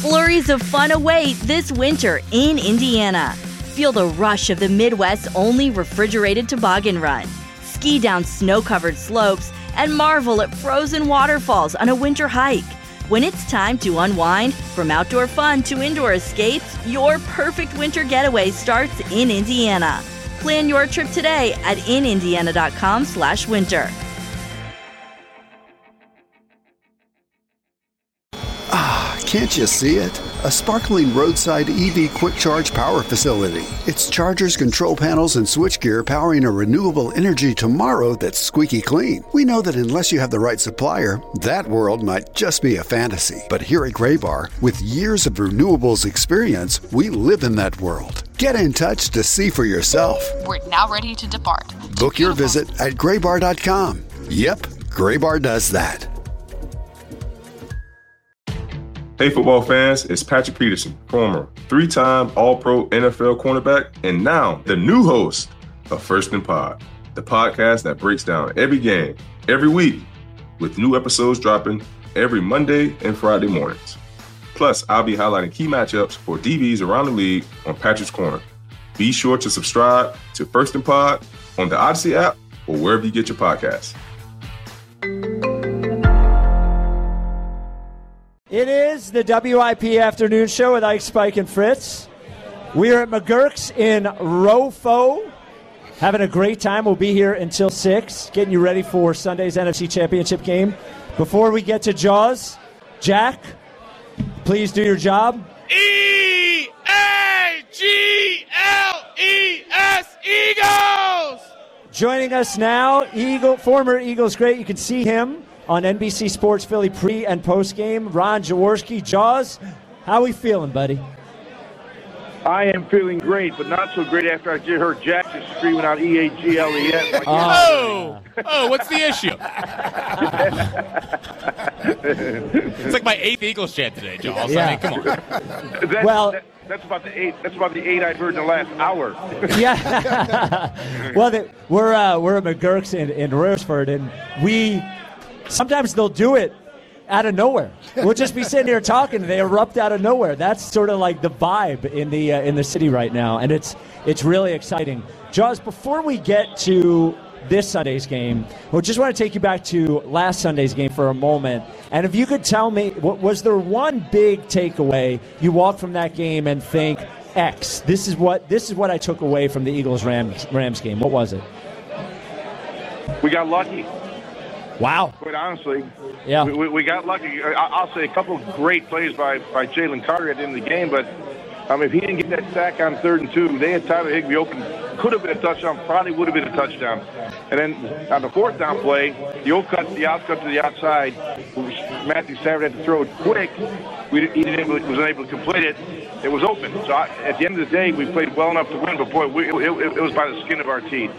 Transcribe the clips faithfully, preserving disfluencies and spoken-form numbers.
Flurries of fun await this winter in Indiana. Feel the rush of the Midwest's only refrigerated toboggan run. Ski down snow-covered slopes and marvel at frozen waterfalls on a winter hike. When it's time to unwind, from outdoor fun to indoor escapes, your perfect winter getaway starts in Indiana. Plan your trip today at in indiana dot com slash winter. Ah, can't you see it? A sparkling roadside E V quick charge power facility. It's chargers, control panels, and switchgear powering a renewable energy tomorrow that's squeaky clean. We know that unless you have the right supplier, that world might just be a fantasy. But here at Graybar, with years of renewables experience, we live in that world. Get in touch to see for yourself. We're now ready to depart. Book your visit at graybar dot com. Yep, Graybar does that. Hey football fans, it's Patrick Peterson, former three-time All-Pro N F L cornerback, and now the new host of First and Pod, the podcast that breaks down every game, every week, with new episodes dropping every Monday and Friday mornings. Plus, I'll be highlighting key matchups for D Bs around the league on Patrick's Corner. Be sure to subscribe to First and Pod on the Odyssey app or wherever you get your podcasts. It is the W I P Afternoon Show with Ike, Spike, and Fritz. We are at McGurk's in Rofo. Having a great time. We'll be here until six, getting you ready for Sunday's N F C Championship game. Before we get to Jaws, Jack, please do your job. E A G L E S, Eagles! Joining us now, Eagle, former Eagles great. You can see him on N B C Sports Philly pre- and post-game, Ron Jaworski. Jaws, how we feeling, buddy? I am feeling great, but not so great after I just heard Jack just screaming out E A G L E S. Oh, oh, what's the issue? It's like my eighth Eagles chant today, Jaws. Yeah. I mean, come on. That's, Well- that, that's about the eight. That's about the eight I've heard in the last hour. Yeah. Well, the, we're uh, we're at McGurk's in, in Royersford, and we sometimes they'll do it out of nowhere. We'll just be sitting here talking, and they erupt out of nowhere. That's sort of like the vibe in the uh, in the city right now, and it's it's really exciting. Jaws, before we get to this Sunday's game, we just want to take you back to last Sunday's game for a moment. And if you could tell me, what, was there one big takeaway you walk from that game and think, X, this is what this is what I took away from the Eagles Rams Rams game? What was it? We got lucky. Wow. Quite honestly, Yeah. we, we, we got lucky. I, I'll say a couple of great plays by, by Jalen Carter at the end of the game, but um, if he didn't get that sack on third and two, they had Tyler Higbee open. Could have been a touchdown, probably would have been a touchdown. And then on the fourth down play, the old cut, the out cut to the outside, Matthew Stafford had to throw it quick. We, he didn't, was unable to complete it. It was open. So I, at the end of the day, we played well enough to win, but boy, we, it, it, it was by the skin of our teeth.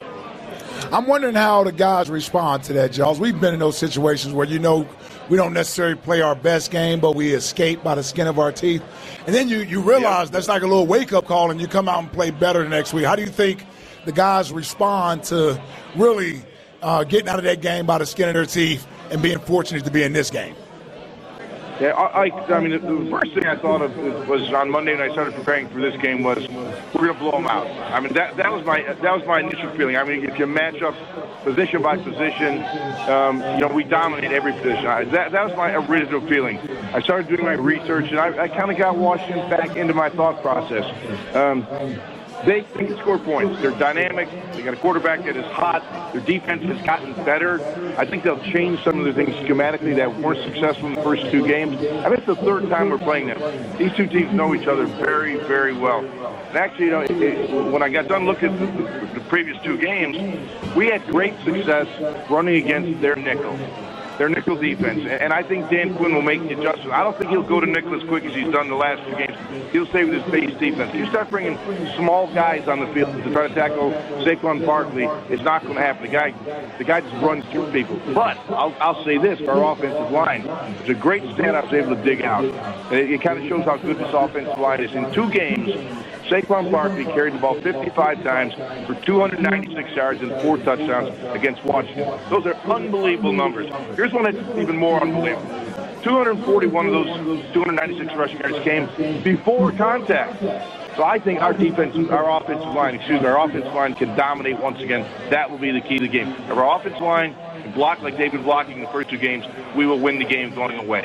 I'm wondering how the guys respond to that, Jaws. We've been in those situations where, you know, we don't necessarily play our best game, but we escape by the skin of our teeth. And then you, you realize yep. that's like a little wake-up call, and you come out and play better the next week. How do you think the guys respond to really uh, getting out of that game by the skin of their teeth and being fortunate to be in this game? Yeah, I, I, I mean, the first thing I thought of was on Monday when I started preparing for this game was we're going to blow them out. I mean, that that was my that was my initial feeling. I mean, if you match up position by position, um, you know, we dominate every position. I, that that was my original feeling. I started doing my research, and I, I kind of got Washington back into my thought process. Um, They can score points. They're dynamic. They got a quarterback that is hot. Their defense has gotten better. I think they'll change some of the things schematically that weren't successful in the first two games. I mean, it's the third time we're playing them. These two teams know each other very, very well. And actually, you know, it, it, when I got done looking at the, the previous two games, we had great success running against their nickel. Their nickel defense, and I think Dan Quinn will make the adjustment. I don't think he'll go to nickel as quick as he's done the last few games. He'll stay with his base defense. You start bringing small guys on the field to try to tackle Saquon Barkley, it's not going to happen. The guy, the guy just runs through people. But I'll, I'll say this: our offensive line, it's a great stand I was able to dig out. It, it kind of shows how good this offensive line is. In two games, Saquon Barkley carried the ball fifty-five times for two hundred ninety-six yards and four touchdowns against Washington. Those are unbelievable numbers. Here's one that's even more unbelievable. two hundred forty-one of those two hundred ninety-six rushing yards came before contact. So I think our defense, our offensive line, excuse me, our offensive line can dominate once again. That will be the key to the game. If our offensive line can block like they've been blocking in the first two games, we will win the game going away.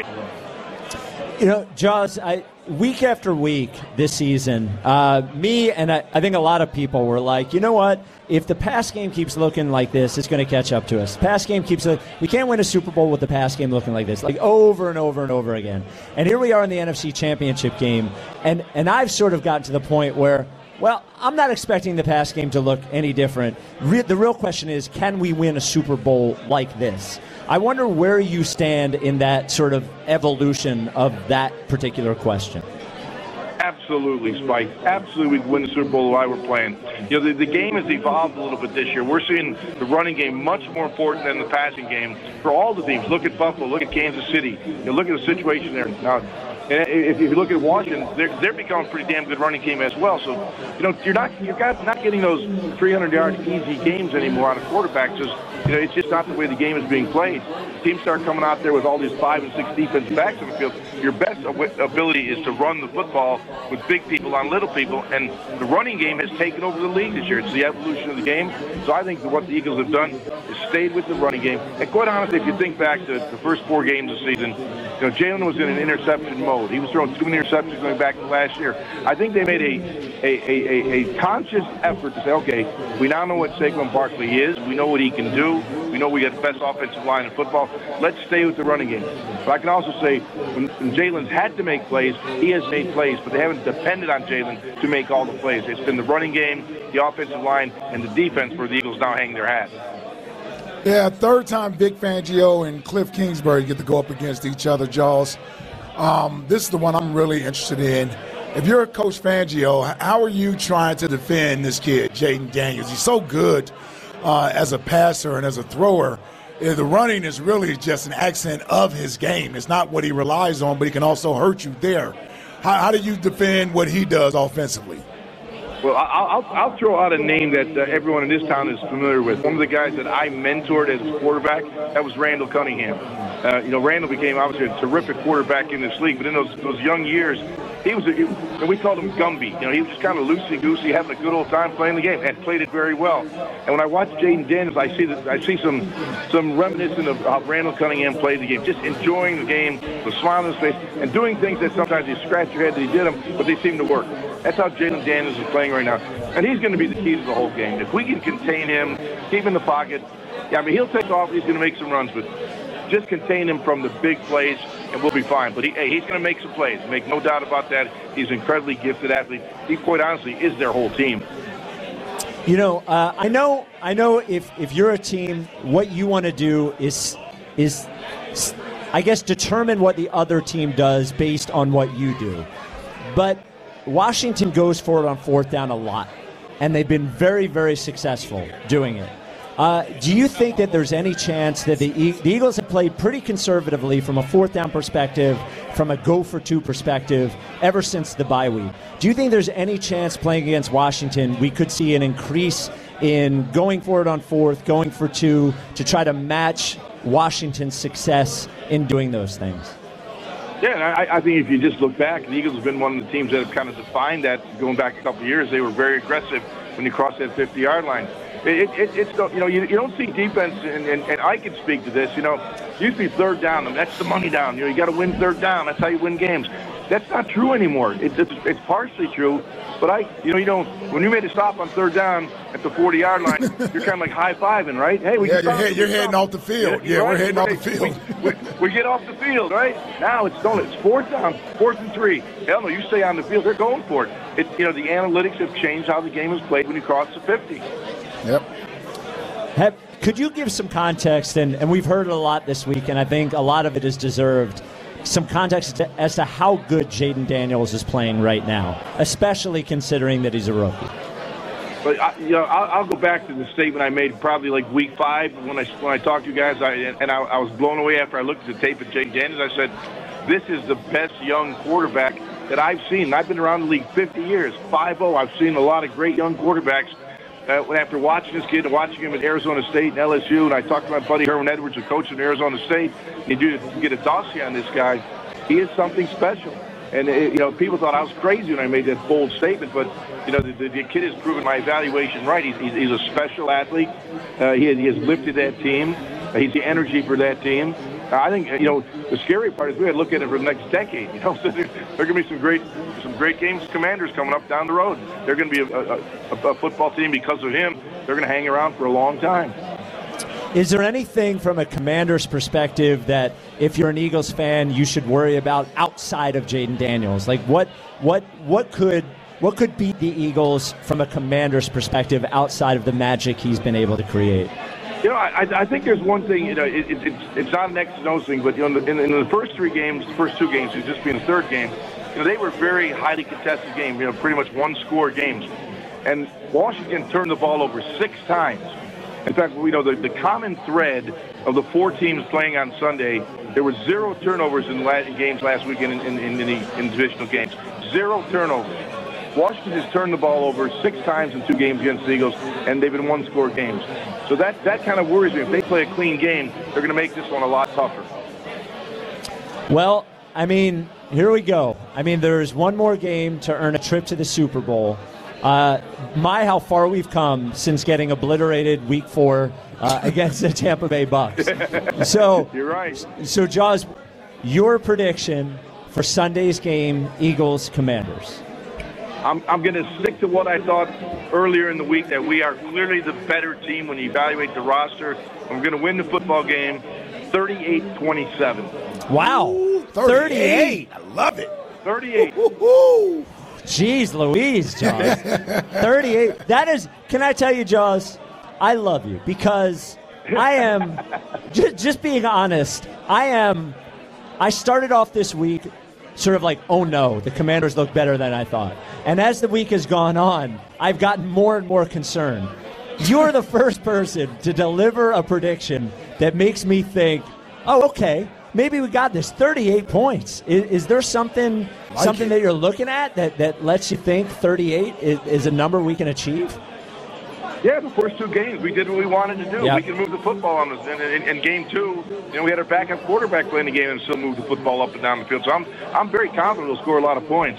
You know, Jaws, I, week after week this season, uh, me and I, I think a lot of people were like, you know what? If the pass game keeps looking like this, it's going to catch up to us. Pass game keeps – we can't win a Super Bowl with the pass game looking like this, like over and over and over again. And here we are in the N F C Championship game, and, and I've sort of gotten to the point where, well, I'm not expecting the pass game to look any different. Re- the real question is, can we win a Super Bowl like this? I wonder where you stand in that sort of evolution of that particular question. Absolutely, Spike. Absolutely, we can win the Super Bowl while we're playing. You know, the, the game has evolved a little bit this year. We're seeing the running game much more important than the passing game for all the teams. Look at Buffalo. Look at Kansas City. You know, look at the situation there. Now, and if you look at Washington, they're, they're becoming a pretty damn good running game as well. So, you know, you're not you're not getting those three hundred yard easy games anymore on a quarterback. Just, you know, it's just not the way the game is being played. Teams start coming out there with all these five and six defensive backs in the field. Your best ability is to run the football with big people on little people, and the running game has taken over the league this year. It's the evolution of the game. So I think that what the Eagles have done is stayed with the running game. And quite honestly, if you think back to the first four games of the season, you know, Jalen was in an interception mode. He was throwing two interceptions going back to last year. I think they made a a, a, a, a conscious effort to say, okay, we now know what Saquon Barkley is. We know what he can do. We know we got the best offensive line in football. Let's stay with the running game. But I can also say when, when Jalen's had to make plays, he has made plays, but they haven't depended on Jalen to make all the plays. It's been the running game, the offensive line, and the defense where the Eagles now hang their hat. Yeah, third time Vic Fangio and Cliff Kingsbury get to go up against each other, Jaws. Um, this is the one I'm really interested in. If you're Coach Fangio, how are you trying to defend this kid, Jayden Daniels? He's so good uh, as a passer and as a thrower. The running is really just an accent of his game. It's not what he relies on, but he can also hurt you there. How, how do you defend what he does offensively? Well, I'll, I'll, I'll throw out a name that uh, everyone in this town is familiar with. One of the guys that I mentored as a quarterback, that was Randall Cunningham. Uh, you know, Randall became obviously a terrific quarterback in this league, but in those those young years, he was, a, he, and we called him Gumby. You know, he was just kind of loosey-goosey, having a good old time playing the game, and played it very well. And when I watch Jayden Daniels, I see that I see some some reminiscent of how Randall Cunningham played the game, just enjoying the game, the smile on his face, and doing things that sometimes you scratch your head that he did them, but they seem to work. That's how Jayden Daniels is playing right now. And he's going to be the key to the whole game. If we can contain him, keep him in the pocket, yeah, I mean, he'll take off, he's going to make some runs, but just contain him from the big plays, and we'll be fine. But he, hey, he's going to make some plays. Make no doubt about that. He's an incredibly gifted athlete. He, quite honestly, is their whole team. You know, uh, I know I know if, if you're a team, what you want to do is is, I guess, determine what the other team does based on what you do. But Washington goes for it on fourth down a lot, and they've been very, very successful doing it. Uh, do you think that there's any chance that the, e- the Eagles have played pretty conservatively from a fourth down perspective, from a go-for-two perspective, ever since the bye week? Do you think there's any chance playing against Washington we could see an increase in going for it on fourth, going for two, to try to match Washington's success in doing those things? Yeah, and I, I think if you just look back, the Eagles have been one of the teams that have kind of defined that going back a couple of years. They were very aggressive when you crossed that fifty-yard line. It, it, it's you know you, you don't see defense, and, and, and I can speak to this. You know, it used to be third down. That's the money down. You know, you got to win third down. That's how you win games. That's not true anymore. It, it's it's partially true, but I you know you don't when you made a stop on third down at the forty-yard line, you're kind of like high fiving, right? Hey, we yeah, can you're, head, you're heading off the field. Yeah, yeah right? we're heading right. off the field. We, we, we get off the field, right? Now it's don't it's fourth down, fourth and three. Hell no, you stay on the field. They're going for it. It you know the analytics have changed how the game is played when you cross the fifty. Yep. Have, could you give some context, and, and we've heard it a lot this week, and I think a lot of it is deserved, some context to, as to how good Jayden Daniels is playing right now, especially considering that he's a rookie? But I, you know, I'll, I'll go back to the statement I made probably like week five when I when I talked to you guys, I, and I, I was blown away after I looked at the tape of Jayden Daniels. I said, this is the best young quarterback that I've seen. I've been around the league fifty years, five oh. I've seen a lot of great young quarterbacks. uh, after watching this kid and watching him at Arizona State and L S U, and I talked to my buddy Herman Edwards, the coach at Arizona State, and you do get a dossier on this guy. He is something special. And, it, you know, people thought I was crazy when I made that bold statement, but, you know, the, the, the kid has proven my evaluation right. He's, he's, he's a special athlete. Uh, he, he has lifted that team. Uh, he's the energy for that team. Uh, I think, you know, the scary part is we had to look at it for the next decade. You know, so there, there are going to be some great some great games, Commanders coming up down the road. They're going to be a, a, a, a football team because of him. They're going to hang around for a long time. Is there anything from a Commander's perspective that, if you're an Eagles fan, you should worry about outside of Jayden Daniels? Like, what, what, what could, what could beat the Eagles from a Commander's perspective outside of the magic he's been able to create? You know, I, I think there's one thing. You know, it, it, it's it's not an X and O thing, but you know, in, in the first three games, the first two games, it just being the third game, you know, they were very highly contested games. You know, pretty much one-score games, and Washington turned the ball over six times. In fact, you know, the, the common thread of the four teams playing on Sunday, there were zero turnovers in, la- in games last weekend in, in, in, in the in divisional games. Zero turnovers. Washington has turned the ball over six times in two games against the Eagles, and they've been one-score games. So that, that kind of worries me. If they play a clean game, they're going to make this one a lot tougher. Well, I mean, here we go. I mean, there's one more game to earn a trip to the Super Bowl. Uh, my, how far we've come since getting obliterated week four uh, against the Tampa Bay Bucks. So you're right. So, Jaws, your prediction for Sunday's game, Eagles Commanders. I'm, I'm going to stick to what I thought earlier in the week, that we are clearly the better team when you evaluate the roster. I'm going to win the football game thirty-eight twenty-seven. Wow. Ooh, thirty-eight. I love it. thirty-eight. Ooh. Jeez Louise, Jaws. thirty-eight. That is, can I tell you, Jaws, I love you because I am, just, just being honest, I am, I started off this week sort of like, oh no, the Commanders look better than I thought. And as the week has gone on, I've gotten more and more concerned. You're the first person to deliver a prediction that makes me think, oh, okay, maybe we got this. thirty-eight points. Is, is there something like something it. that you're looking at that, that lets you think thirty-eight is, is a number we can achieve? Yeah, the first two games, we did what we wanted to do. Yep. We can move the football on us. And in, in game two, you know, we had our backup quarterback playing the game and still move the football up and down the field. So I'm I'm very confident we'll score a lot of points.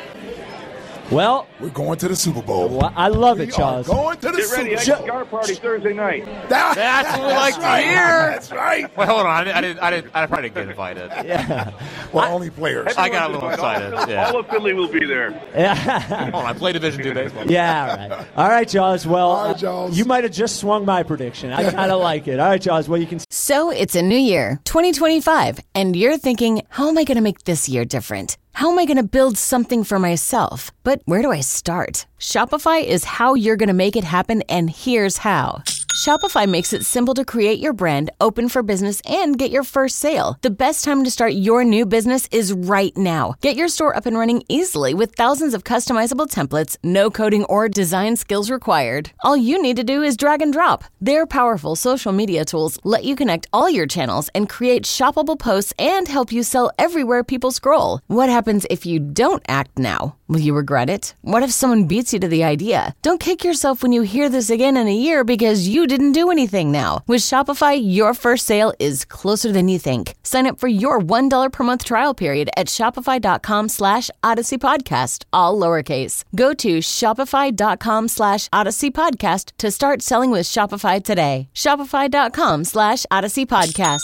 Well, we're going to the Super Bowl. Well, I love we it, Charles. Going to the Get Super ready, Bowl. cigar party Thursday night. That, That's what we like to right. hear. That's right. Wait, hold on. I didn't. I didn't. I, didn't, I probably didn't get invited. Yeah. Well, I, only players. I got a little excited. All, yeah. all of Philly will be there. Yeah. Hold on. I play Division Two baseball. Yeah. All right. All right, Jaws. Well, all right, Jaws. Uh, you might have just swung my prediction. I kind of like it. All right, Jaws. Well, you can. So it's a new year, twenty twenty-five, and you're thinking, how am I going to make this year different? How am I going to build something for myself? But where do I start? Shopify is how you're going to make it happen, and here's how. Shopify makes it simple to create your brand, open for business, and get your first sale. The best time to start your new business is right now. Get your store up and running easily with thousands of customizable templates, no coding or design skills required. All you need to do is drag and drop. Their powerful social media tools let you connect all your channels and create shoppable posts and help you sell everywhere people scroll. What happens if you don't act now? Will you regret it? What if someone beats you to the idea? Don't kick yourself when you hear this again in a year because you didn't do anything now. With Shopify, your first sale is closer than you think. Sign up for your one dollar per month trial period at shopify.com slash Odyssey Podcast, all lowercase. Go to shopify.com slash Odyssey Podcast to start selling with Shopify today. Shopify.com slash Odyssey Podcast.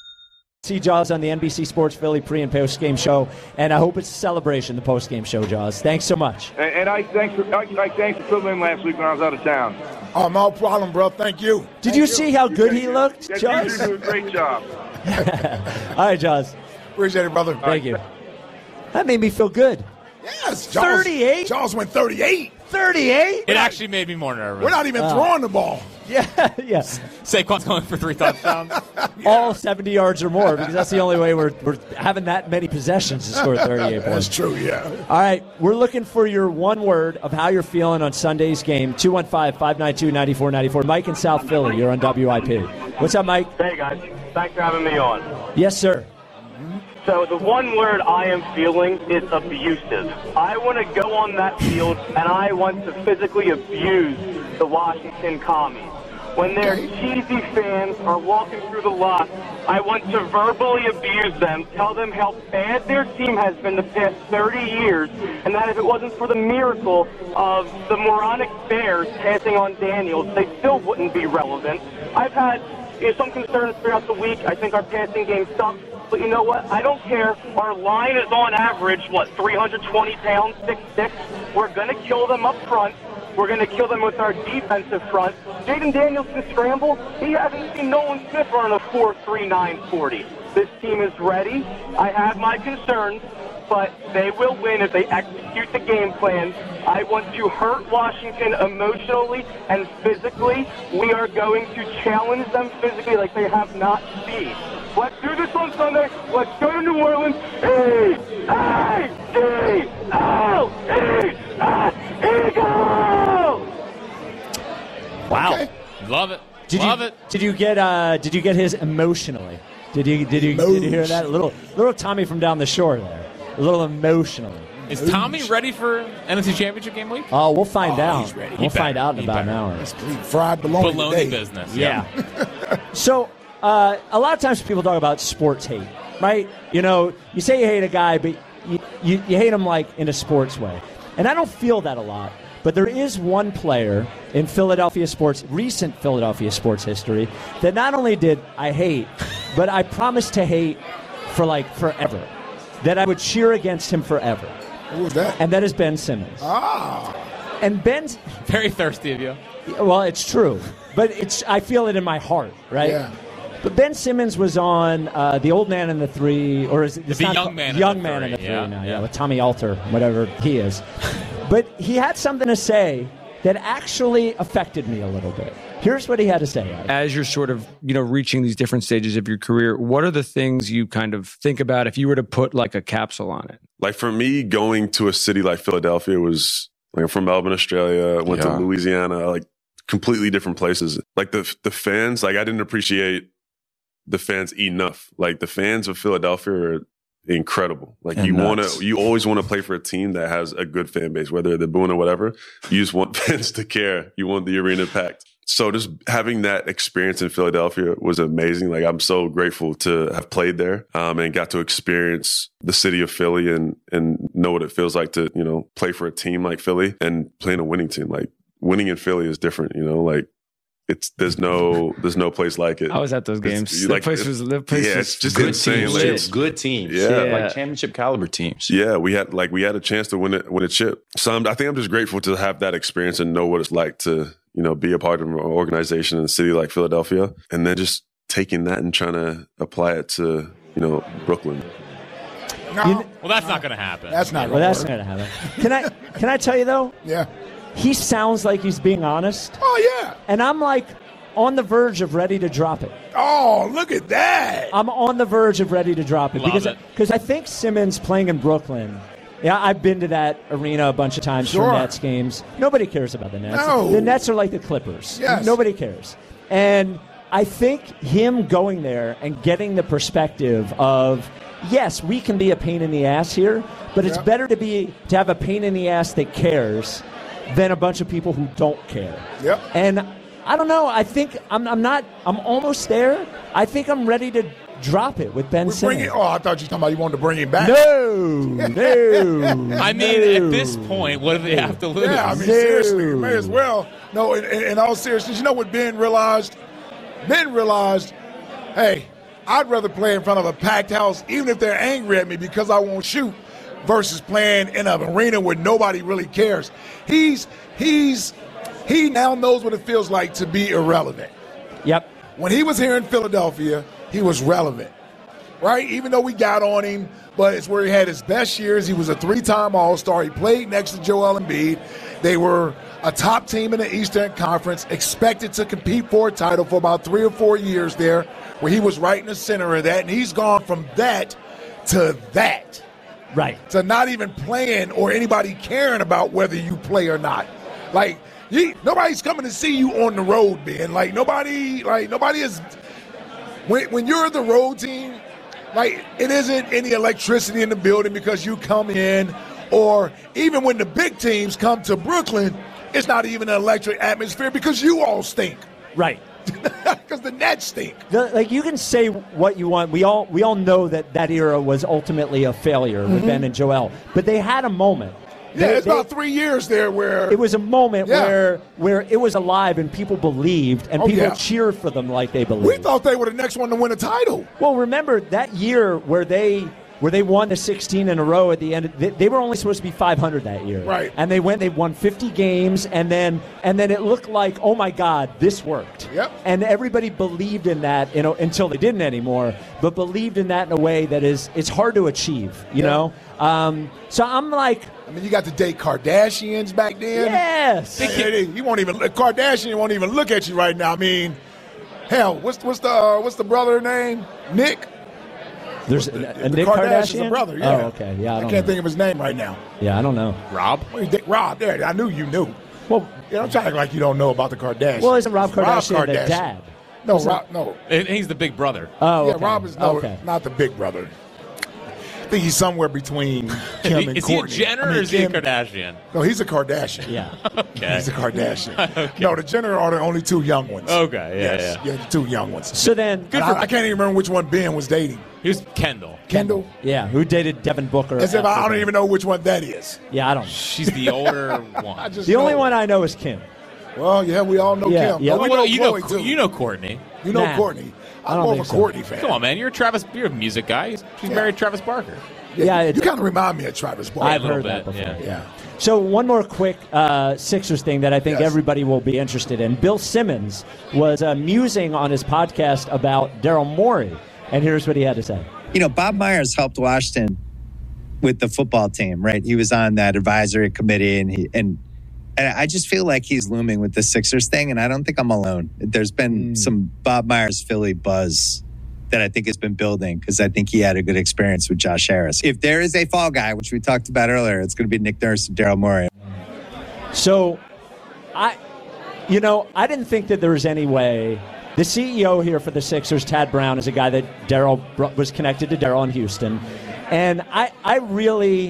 See Jaws on the N B C Sports Philly pre- and post-game show, and I hope it's a celebration, the post-game show, Jaws. Thanks so much. And, and I thanks for I, I thanks for filling in last week when I was out of town. Oh, no problem, bro. Thank you. Did Thank you, you see how good he looked, Yes, Jaws? you do a great job. All right, Jaws. Appreciate it, brother. Thank you. That made me feel good. Yes, Jaws, thirty-eight? Jaws went thirty-eight. thirty-eight? It actually made me more nervous. We're not even uh, throwing the ball. Yeah, yes. Saquon's going for three touchdowns. Yeah. All seventy yards or more, because that's the only way we're, we're having that many possessions to score thirty-eight points. That's true, yeah. All right, we're looking for your one word of how you're feeling on Sunday's game. two one five, five nine two, nine four nine four. Mike in South Philly, you're on W I P. What's up, Mike? Hey, guys. Thanks for having me on. Yes, sir. So the one word I am feeling is abusive. I want to go on that field, and I want to physically abuse the Washington Commies. When their cheesy fans are walking through the lot, I want to verbally abuse them, tell them how bad their team has been the past thirty years, and that if it wasn't for the miracle of the moronic Bears passing on Daniels, they still wouldn't be relevant. I've had you know, some concerns throughout the week. I think our passing game sucks. But you know what? I don't care. Our line is on average, what, three hundred twenty pounds, six six. We're going to kill them up front. We're going to kill them with our defensive front. Jaden Daniels can scramble. He hasn't seen Nolan Smith run a four three nine forty. This team is ready. I have my concerns, but they will win if they execute the game plan. I want to hurt Washington emotionally and physically. We are going to challenge them physically like they have not seen. Let's do this on Sunday. Let's go to New Orleans. E A G L E S, Eagles! Wow. Okay. Love it. Did Love you, it. Did you get uh, Did you get his emotionally? Did you did you did you hear that little little Tommy from down the shore there? A little emotionally. Is Tommy ready for N F C Championship game week? Oh, we'll find Oh, out. he's ready. We'll He find better. out in He about better. an hour. Fried bologna, Baloney today. business. Yeah. So, uh, a lot of times people talk about sports hate, right? You know, you say you hate a guy, but you, you, you hate him like in a sports way. And I don't feel that a lot. But there is one player in Philadelphia sports, recent Philadelphia sports history, that not only did I hate, but I promised to hate for like forever. That I would cheer against him forever. Who was that? And that is Ben Simmons. Ah. And Ben's Very thirsty of you. well, it's true, but it's I feel it in my heart, right? Yeah. But Ben Simmons was on uh, The Old Man and the Three, or is it it's The not Young called- Man and Young the Man Three, and the Three yeah, now, yeah. yeah, with Tommy Alter, whatever he is. But he had something to say that actually affected me a little bit. Here's what he had to say. Adam. As you're sort of, you know, reaching these different stages of your career, what are the things you kind of think about if you were to put like a capsule on it? Like for me, going to a city like Philadelphia was like I'm from Melbourne, Australia, went Yeah. to Louisiana, like completely different places. Like the the fans, like I didn't appreciate the fans enough. Like the fans of Philadelphia are incredible. Like And you want nuts. to, you always want to play for a team that has a good fan base, whether they're booing or whatever. You just want fans to care. You want the arena packed. So just having that experience in Philadelphia was amazing. Like I'm so grateful to have played there um, and got to experience the city of Philly and and know what it feels like to, you know, play for a team like Philly and playing a winning team. Like winning in Philly is different, you know, like it's there's no there's no place like it. I was at those It's- games. you That like- place was that place yeah, was it's just good insane. teams. Like, Shit. it's- Good teams. Yeah. Like championship caliber teams. Yeah, we had like we had a chance to win it, win a chip. So I'm, I think I'm just grateful to have that experience and know what it's like to, you know, be a part of an organization in a city like Philadelphia, and then just taking that and trying to apply it to, you know, Brooklyn. No, Well, that's not going to happen. that's not Well, going that's to not work. gonna happen. Can I can I tell you though? Yeah. He sounds like he's being honest, Oh, yeah. and I'm like on the verge of ready to drop it. Oh, look at that. I'm on the verge of ready to drop it Love because it. because I think Simmons playing in Brooklyn. Yeah, I've been to that arena a bunch of times Sure. for Nets games. Nobody cares about the Nets. No. The Nets are like the Clippers. Yes. Nobody cares. And I think him going there and getting the perspective of, yes, we can be a pain in the ass here, but it's Yep. better to be to have a pain in the ass that cares than a bunch of people who don't care. Yep. And I don't know. I think I'm, I'm not. I'm almost there. I think I'm ready to drop it with Ben We bring Simmons. it. Oh, I thought you were talking about you wanted to bring him back. No, no. I mean, no. at this point, what do they have to lose? Yeah, I mean, No. seriously, you may as well. No, in, in, in all seriousness, you know what Ben realized? Ben realized, hey, I'd rather play in front of a packed house, even if they're angry at me because I won't shoot, versus playing in an arena where nobody really cares. He's he's he now knows what it feels like to be irrelevant. Yep. When he was here in Philadelphia, he was relevant, right? Even though we got on him, but it's where he had his best years. He was a three-time All-Star. He played next to Joel Embiid. They were a top team in the Eastern Conference, expected to compete for a title for about three or four years there, where he was right in the center of that, and he's gone from that to that. Right. To not even playing or anybody caring about whether you play or not. Like, you, nobody's coming to see you on the road, man. Like, nobody, like, nobody is. When, when you're the road team, like, it isn't any electricity in the building because you come in, or even when the big teams come to Brooklyn, it's not even an electric atmosphere because you all stink. Right. Because the Nets stink. The, like you can say what you want. We all we all know that that era was ultimately a failure with Mm-hmm. Ben and Joel. But they had a moment. Yeah, They- it's they- about three years there where It was a moment Yeah. where where it was alive and people believed and Oh, people yeah. cheered for them like they believed. we thought they were the next one to win a title. Well, remember that year where they where they won the sixteen in a row at the end. They, they were only supposed to be five hundred that year, Right. And they went. They won fifty games, and then and then it looked like, oh my God, this worked. Yep. And everybody believed in that, you know, until they didn't anymore. But believed in that in a way that is it's hard to achieve, you Yeah. know. Um, so I'm like, I mean, you got the date Kardashians back then. yes. Hey, he won't even Kardashian won't even look at you right now. I mean, hell, what's what's the uh, what's the brother name? Nick. There's a, The a Nick Kardashian's Kardashian a brother. Yeah. Oh, okay. Yeah, I, I, don't can't know. think of his name right now. Yeah, I don't know. Rob? What do you think? Rob. There, I knew you knew. Well, Yeah, I'm trying to act like you don't know about the Kardashians. well, isn't Rob Rob Kardashian the Kardashian. dad? No, Isn't- Rob, no. And he's the big brother. Oh, Yeah, okay. Rob is no, okay. not the big brother. I think he's somewhere between Kim and Is he a Kourtney. Jenner I mean, or is he a Kim- Kardashian? No, he's a Kardashian. Yeah. Okay. He's a Kardashian. Okay. No, the Jenner are the only two young ones. Okay, yeah, yes. yeah. the two young ones. So then, And I, I can't even remember which one Ben was dating. He was Kendall. Kendall? yeah, who dated Devin Booker? As if I, I after don't that? even know which one that is. Yeah, I don't. She's the older I one. just The only know. one I know is Kim. Well, yeah, we all know Yeah, Kim. yeah. But we Well, know you Chloe, know, too. you know Courtney. You know Nah. Courtney. I I'm don't more think of a so. Courtney fan. Come on, man. You're a Travis. You're a music guy. She's Yeah. married to Travis Barker. Yeah, you it's- kind of remind me of Travis Barker. I've a little heard that bit, before. yeah. Yeah. So one more quick uh, Sixers thing that I think Yes. everybody will be interested in. Bill Simmons was uh, musing on his podcast about Daryl Morey, and here's what he had to say. You know, Bob Myers helped Washington with the football team, right? He was on that advisory committee, and he and and I just feel like he's looming with the Sixers thing, and I don't think I'm alone. There's been Mm. some Bob Myers Philly buzz that I think has been building because I think he had a good experience with Josh Harris. If there is a fall guy, which we talked about earlier, it's going to be Nick Nurse and Daryl Morey. So, I, you know, I didn't think that there was any way. The C E O here for the Sixers, Tad Brown, is a guy that Daryl br- was connected to Daryl in Houston, and I, I really,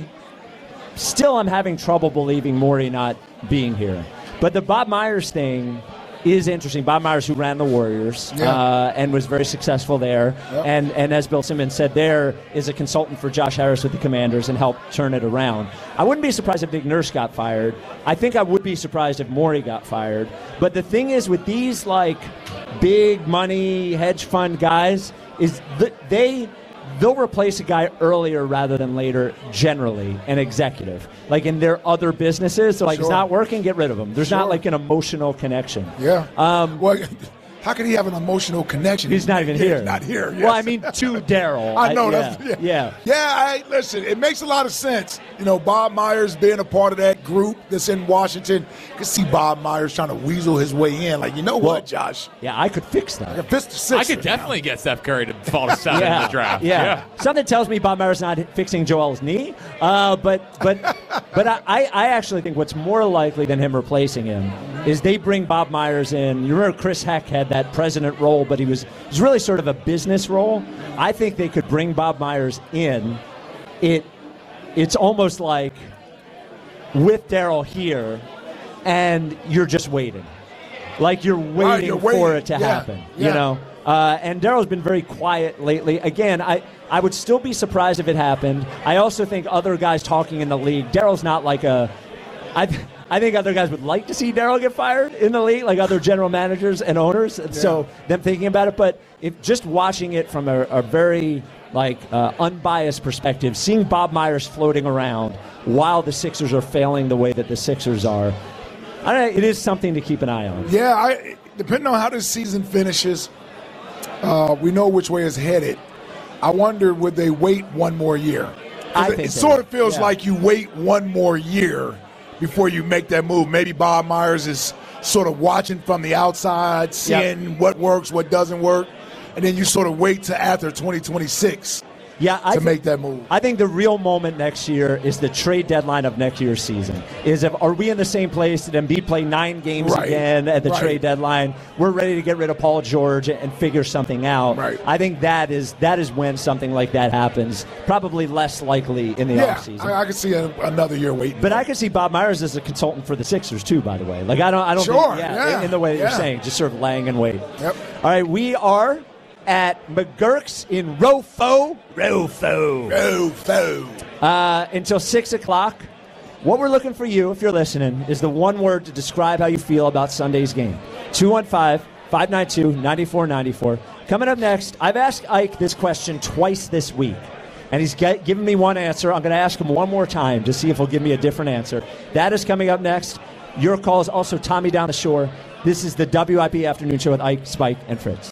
still am having trouble believing Morey not being here. But the Bob Myers thing is interesting. Bob Myers, who ran the Warriors Yeah. uh, and was very successful there, Yep. and and as Bill Simmons said, there is a consultant for Josh Harris with the Commanders and helped turn it around. I wouldn't be surprised if Nick Nurse got fired. I think I would be surprised if Morey got fired. But the thing is, with these like big money hedge fund guys, is that they they'll replace a guy earlier rather than later, generally, an executive. Like in their other businesses, they're like, Sure. it's not working, get rid of him. There's not Sure. like an emotional connection. Yeah. Um, well, how can he have an emotional connection? He's not even Yeah, here. He's not here. Well, I yes. mean, to Daryl. I know. I- that's, yeah, yeah. Yeah, I, listen, it makes a lot of sense. You know, Bob Myers being a part of that group that's in Washington. You can see Bob Myers trying to weasel his way in. Like, you know what, Josh? Yeah, I could fix that. I can fix the I Sixers could definitely get Steph Curry to fall to seven in the draft. Yeah. Something tells me Bob Myers not fixing Joel's knee. Uh, but but but I, I actually think what's more likely than him replacing him is they bring Bob Myers in. You remember Chris Heck had that president role, but he was, it was really sort of a business role. I think they could bring Bob Myers in. It It's almost like with Daryl here, and you're just waiting. Like you're waiting, Right, you're waiting. for it to Yeah, happen. yeah. You know? Uh, and Daryl's been very quiet lately. Again, I, I would still be surprised if it happened. I also think other guys talking in the league, Daryl's not like a. I, th- I think other guys would like to see Daryl get fired in the league, like other general managers and owners. So them thinking about it, but if just watching it from a, a very like uh, unbiased perspective, seeing Bob Myers floating around while the Sixers are failing the way that the Sixers are, I don't know, it is something to keep an eye on. Yeah, I, depending on how this season finishes, uh, we know which way it's headed. I wonder, would they wait one more year? I It, think it they sort of would. feels Yeah. like you wait one more year before you make that move. Maybe Bob Myers is sort of watching from the outside, seeing what works, what doesn't work, and then you sort of wait to after twenty twenty-six Yeah, I to think, make that move. I think the real moment next year is the trade deadline of next year's season. Is if are we in the same place? Did Embiid play nine games Right. again at the Right. trade deadline? We're ready to get rid of Paul George and figure something out. Right. I think that is that is when something like that happens. Probably less likely in the Yeah, offseason. I, I can see a, another year waiting. But I can see Bob Myers as a consultant for the Sixers too. By the way, like I don't, I don't Sure, think, yeah, yeah, in, in the way that yeah. you're saying, just sort of laying in wait. Yep. All right, we are at McGurk's in Rofo. Rofo. Rofo. Uh, until six o'clock. What we're looking for you, if you're listening, is the one word to describe how you feel about Sunday's game. two one five, five nine two, nine four nine four. Coming up next, I've asked Ike this question twice this week, and he's get, given me one answer. I'm going to ask him one more time to see if he'll give me a different answer. That is coming up next. Your call is also Tommy Down the Shore. This is the W I P Afternoon Show with Ike, Spike, and Fritz.